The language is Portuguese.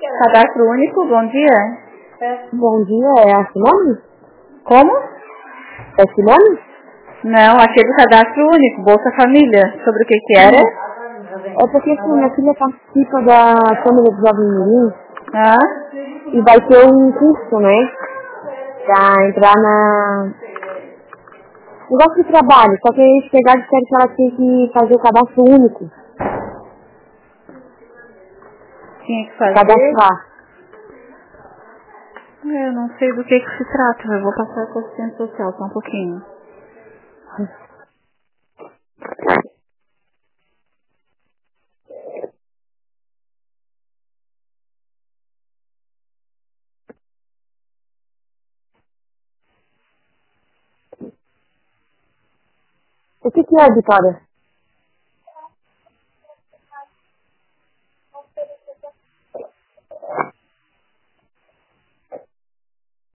Cadastro único, bom dia. Bom dia, é a Simone? Como? É Simone? Não, achei do cadastro único, Bolsa Família. Sobre o que era? É porque assim, minha filha participa da Câmara do Jovem Mirim Ah, e vai ter um curso, né? Pra entrar na... negócio de trabalho, só que eles pegaram e disseram que ela tinha que fazer o cadastro único. tinha que fazer. Cadastrar. Eu não sei do que se trata, eu vou passar com a assistente social só um pouquinho. O que é, Vitória?